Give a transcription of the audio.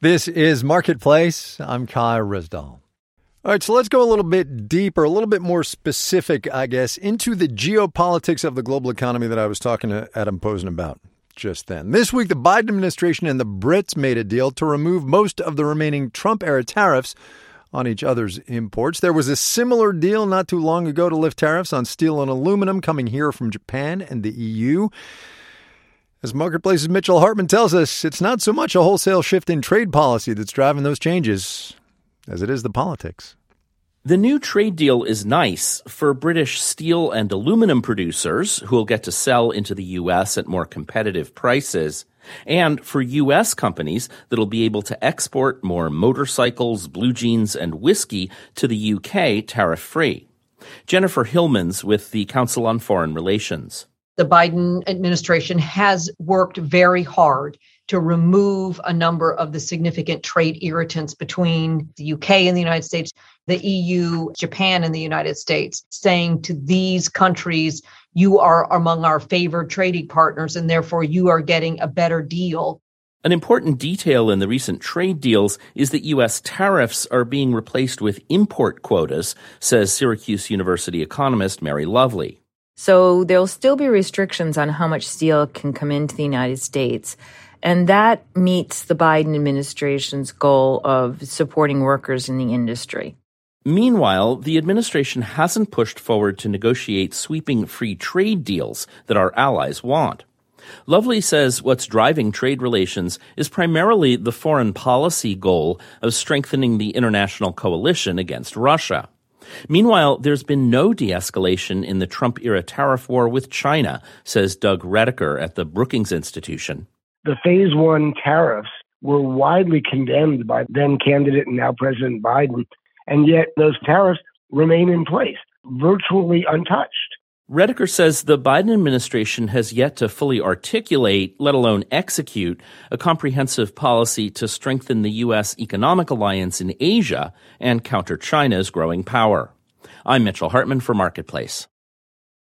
This is Marketplace. I'm Kai Rizdal. All right, so let's go a little bit deeper, a little bit more specific, I guess, into the geopolitics of the global economy that I was talking to Adam Posen about just then. This week, the Biden administration and the Brits made a deal to remove most of the remaining Trump-era tariffs on each other's imports. There was a similar deal not too long ago to lift tariffs on steel and aluminum coming here from Japan and the EU. As Marketplace's Mitchell Hartman tells us, it's not so much a wholesale shift in trade policy that's driving those changes as it is the politics. The new trade deal is nice for British steel and aluminum producers who will get to sell into the U.S. at more competitive prices, and for U.S. companies that'll be able to export more motorcycles, blue jeans, and whiskey to the U.K. tariff-free. Jennifer Hillmans with the Council on Foreign Relations. The Biden administration has worked very hard to remove a number of the significant trade irritants between the UK and the United States, the EU, Japan, and the United States, saying to these countries, you are among our favored trading partners, and therefore you are getting a better deal. An important detail in the recent trade deals is that U.S. tariffs are being replaced with import quotas, says Syracuse University economist Mary Lovely. So there'll still be restrictions on how much steel can come into the United States. And that meets the Biden administration's goal of supporting workers in the industry. Meanwhile, the administration hasn't pushed forward to negotiate sweeping free trade deals that our allies want. Lovely says what's driving trade relations is primarily the foreign policy goal of strengthening the international coalition against Russia. Meanwhile, there's been no de-escalation in the Trump-era tariff war with China, says Doug Redeker at the Brookings Institution. The Phase 1 tariffs were widely condemned by then-candidate and now President Biden, and yet those tariffs remain in place, virtually untouched. Redeker says the Biden administration has yet to fully articulate, let alone execute, a comprehensive policy to strengthen the U.S. economic alliance in Asia and counter China's growing power. I'm Mitchell Hartman for Marketplace.